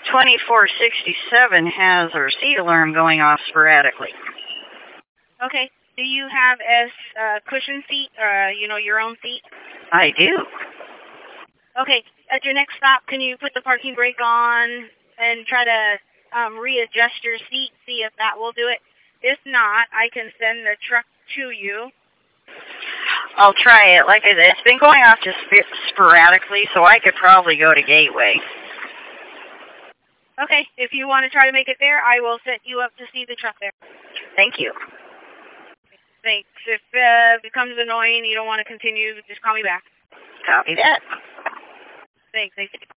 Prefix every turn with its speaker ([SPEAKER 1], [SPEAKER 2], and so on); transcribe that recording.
[SPEAKER 1] 2467 has a receipt alarm going off sporadically.
[SPEAKER 2] Okay. Do you have a cushion seat, your own seat?
[SPEAKER 1] I do.
[SPEAKER 2] Okay. At your next stop, can you put the parking brake on and try to readjust your seat, see if that will do it? If not, I can send the truck to you.
[SPEAKER 1] I'll try it. Like I said, it's been going off just sporadically, so I could probably go to Gateway.
[SPEAKER 2] Okay. If you want to try to make it there, I will set you up to see the truck there.
[SPEAKER 1] Thank you.
[SPEAKER 2] Thanks. If it becomes annoying, you don't want to continue, just call me back.
[SPEAKER 1] Copy that.
[SPEAKER 2] Thanks.